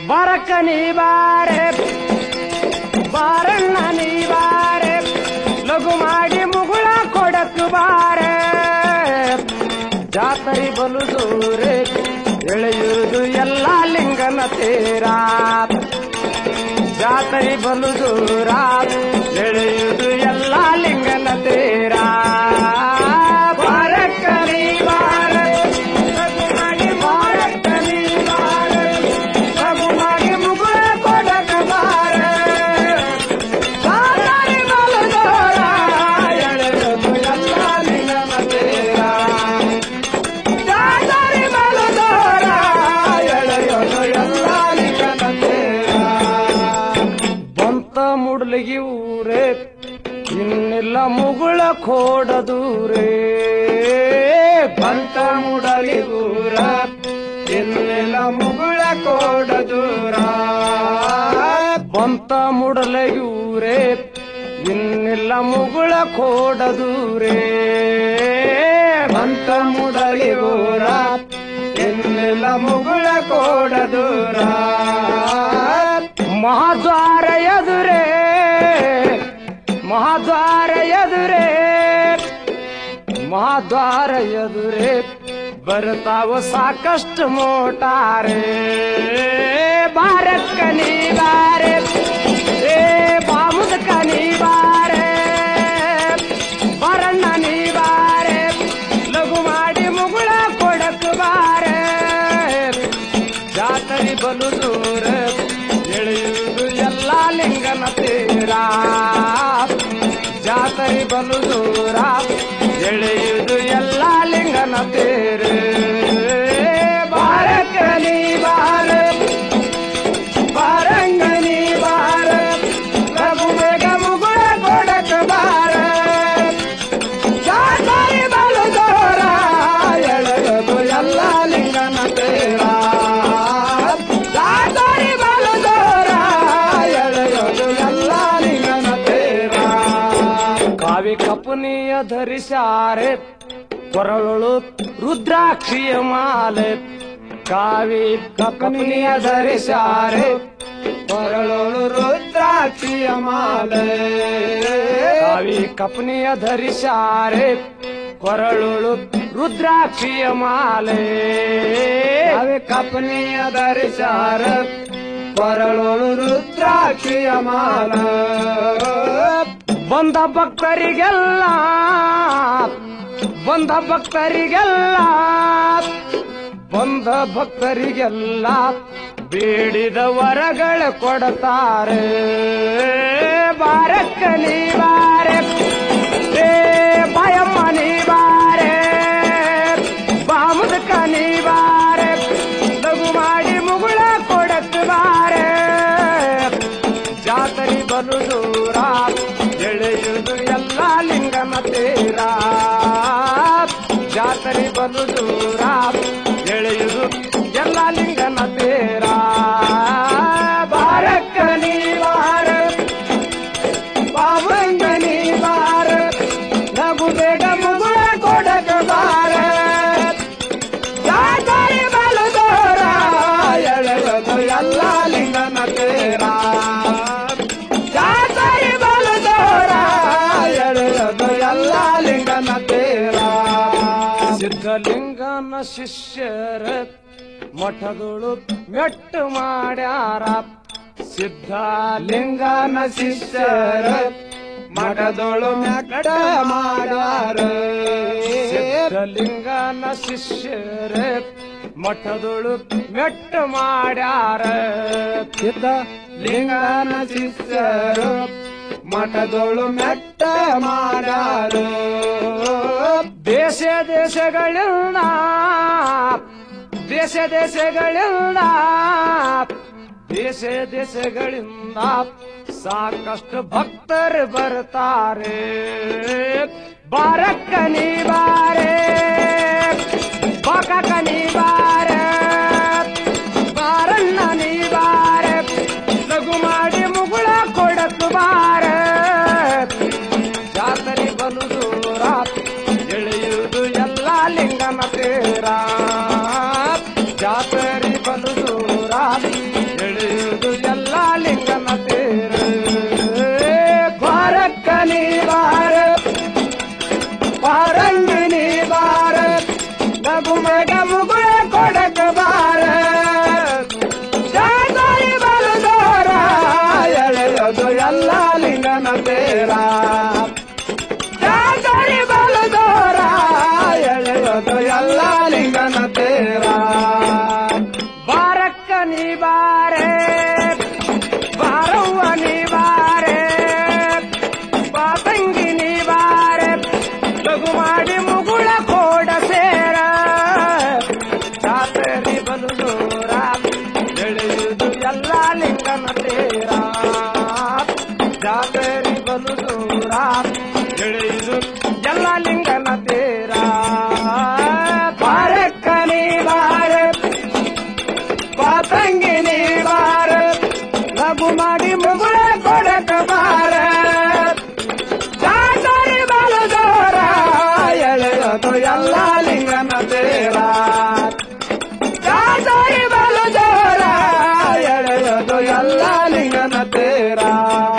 ಬರಕ ನೀ ಬಾರೆ ಬಾರಣ್ಣ ನೀ ಬಾರೆ ಲಘು ಮಾಡಿ ಮುಗುಳ ಕೊಡಕ್ ಬಾರೆ ಜಾತರಿ ಬಲು ದೂರೆ ಎಳೆಯುವುದು ಎಲ್ಲ ಲಿಂಗನ ತೇರ ಜಾತರಿ ಬಲು ದೂರ ಎಳೆಯುವುದು ಎಲ್ಲ ಲಿಂಗನ ತೇರ ಮುಡ್ಲಿಗಿ ಊರೇ ಇನ್ನೆಲ್ಲ ಮುಗುಳ ಕೋಡದೂರೇ ಬಂತ ಮುಡಲಿ ಊರ ಇನ್ನೆಲ್ಲ ಮುಗುಳ ಕೋಡದೂರ ಬಂತ ಮುಡಲಗಿ ಊರೇ ಇನ್ನೆಲ್ಲ ಮುಗುಳ ಕೋಡದೂರೇ ಬಂತ ಮುಡಲಿ ಊರ ಇನ್ನೆಲ್ಲ ಮುಗುಳ ಕೋಡದೂರ ಮಹಾದ್ವಾರ ಎದುರೇ ಮಹಾದ್ವಾರ ಎದುರೇ ಮಹಾದ್ವಾರ ಎದುರೇ ಬರ್ತಾವ ಸಾಕಷ್ಟು ಮೋಟಾರೆ ಬಾರಕ್ಕ ನೀ ಬಾರೆ ಏ ಬಾಮುದಕ ನೀ ಬಾರೆ ಬರಣ್ಣ ನೀ ಬಾರೆ ಲಘು ಮಾಡಿ ಮುಗುಳ ಕೊಡಕ್ ಬಾರೆ ಜಾತರಿ ಬಲು ದೂರ ಎಳೆಯುವುದು ಎಲ್ಲ ಲಿಂಗನ ತೇರ ಜಾತರಿ ಬಲು ದೂರ ಎಳೆಯುವುದು ಎಲ್ಲ ಲಿಂಗನ ತೇರ ಬಾರಕ ನೀ ಬಾರ ಬಾರಂಗ ನೀ ಬಾರ ಲಘು ಬೇಗ ಮುಗುಳ ಕೊಡಕ ಬಾರ ಜಾತರಿ ಬಲು ದೂರ ಎಳೆಯುವುದು ಎಲ್ಲ ಲಿಂಗನ ತೇರ ಕಪನಿಯ ಧರಿಸಾರೆ ಕೊರಳು ರುದ್ರಾಕ್ಷಿಯ ಮಾಲೆ ಕಾವಿ ಕಪನಿಯ ಧರಿಸಾರೆ ಕೊರಳು ರುದ್ರಾಕ್ಷಿಯ ಮಾಲೆ ಕಾವಿ ಕಪನಿಯ ಧರಿಸಾರೆ ಕೊರಳು ರುದ್ರಾಕ್ಷಿಯ ಮಾಲೆ ಕಾವಿ ಕಪನಿಯ ಧರಿಸಾರ ಕೊರಳು ರುದ್ರಾಕ್ಷಿಯ ಮಾಲೆ ಬಂದ ಭಕ್ತರಿಗೆಲ್ಲ ಬಂದ ಭಕ್ತರಿಗೆಲ್ಲ ಬಂದ ಭಕ್ತರಿಗೆಲ್ಲ ಬೇಡಿದ ವರಗಳ ಕೊಡ್ತಾರೆ ಬಾರಕ್ಕ ನೀ ಬಾರೆ ಏ ಬಾಯಮ್ಮ ನೀ ಬಾರೆ ಬಾಮುದಕ ನೀ ಬಾರೆ ಲಘು ಮಾಡಿ ಮುಗುಳ ಕೊಡಕ್ ಬಾರೆ ಜಾತರಿ ಬಲು ದೂರ ಎಳೆಯುವುದು ಎಲ್ಲ ಲಿಂಗನ ತೇರ ಜಾತರಿ ಬಲು ದೂರ ಎಳೆಯುವುದು ಎಲ್ಲ ಲಿಂಗನ ತೇರ ಬಾರಕ್ಕ ನೀ ಬಾರ ಬಾಬಂಗ ನೀ ಬಾರ ಲಘು ಬೇಗ ಮುಗುಳ ಕೊಡಕ ಬಾರ ಜಾತರಿ ಬಲು ದೂರ ಎಳೆಯುವುದು ಎಲ್ಲ ಲಿಂಗನ ತೇರ ಸಿದ್ಧಲಿಂಗನ ಶಿಷ್ಯರ ಮಠದೊಳು ಮೆಟ್ಟು ಮಾಡ್ಯಾರ ಸಿದ್ಧಲಿಂಗನ ಶಿಷ್ಯರ ಮಠದೊಳು ಮೆಟ್ಟ ಮಾಡ್ಯಾರ ಸಿದ್ಧಲಿಂಗನ ಶಿಷ್ಯರ ಮಠದೊಳು ಮೆಟ್ಟು ಮಾಡ್ಯಾರ ಸಿದ್ಧಲಿಂಗನ ಶಿಷ್ಯರು ಮಠದೊಳು ಮೆಟ್ಟ ಮಾಡ್ಯಾರು ದೇಶ ದೇಶಗಳಿಂದ ದೇಶ ದೇಶಗಳಿಂದ ದೇಶ ದೇಶಗಳಿಂದ ಸಾಕಷ್ಟು ಭಕ್ತರು ಬರ್ತಾರೆ ಬಾರಕ್ಕ ನೀ ಬಾರೆ ಬಾಕಕ್ಕ ನೀ ಬಾರೆ ಬಾರಣ್ಣ ನೀ ಬಾರೆ ಲಘು ಮಾಡಿ ಮುಗುಳ ಕೊಡಕ್ ಬಾರೆ ಜಾತರಿ ಬಲು ದೂರ ಎಳೆಯುವುದು ಎಲ್ಲ ಲಿಂಗನ ತೇರ ಜಾತರಿ ಬಲು ದೂರ ಎಳೆ ಜಾತರಿ ಬಲು ದೂರ ಎಳೆಯುವುದು ಎಲ್ಲ ಲಿಂಗನ ತೇರ ಜಾತರಿ ಬಲು ದೂರ ಎಳೆಯುವುದು ಎಲ್ಲ ಲಿಂಗನ ತೇರ ಬಾರಕ್ಕನಿ ಬಾರ ಪಾತಂಗಿನಿ ಬಾರ ಲಘು ಮಾಡಿ ಮುಗುಳ ಕೊಡಕ ಬಾರ ಜಾತರಿ ಬಲು ದೂರ ಎಳೆಯೋದು ಎಲ್ಲ ಲಿಂಗನ ತೇರ ಜಾತರಿ ಬಲು ದೂರ ಎಳೆಯೋದು ಎಲ್ಲ ಲಿಂಗನ ತೇರ